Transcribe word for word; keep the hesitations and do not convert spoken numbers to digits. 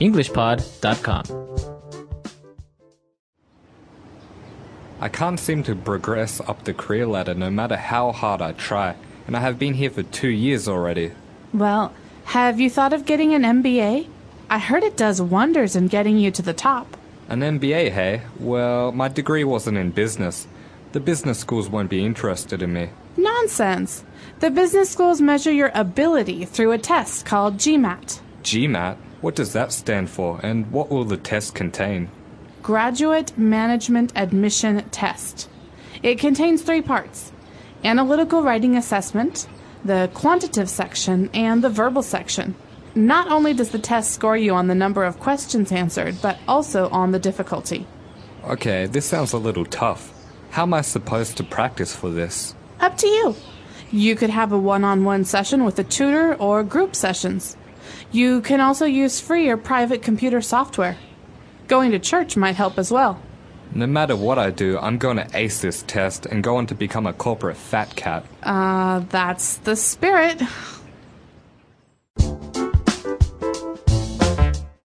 english pod dot com. I can't seem to progress up the career ladder no matter how hard I try, and I have been here for two years already. Well, have you thought of getting an M B A? I heard it does wonders in getting you to the top. An M B A, hey? Well, my degree wasn't in business. The business schools won't be interested in me. Nonsense. The business schools measure your ability through a test called GMAT. GMAT? What does that stand for, and what will the test contain? Graduate Management Admission Test. It contains three parts: analytical writing assessment, the quantitative section, and the verbal section. Not only does the test score you on the number of questions answered, but also on the difficulty. Okay, this sounds a little tough. How am I supposed to practice for this? Up to you. You could have a one-on-one session with a tutor or group sessions. You can also use free or private computer software. Going to church might help as well. No matter what I do, I'm going to ace this test and go on to become a corporate fat cat. Uh, that's the spirit.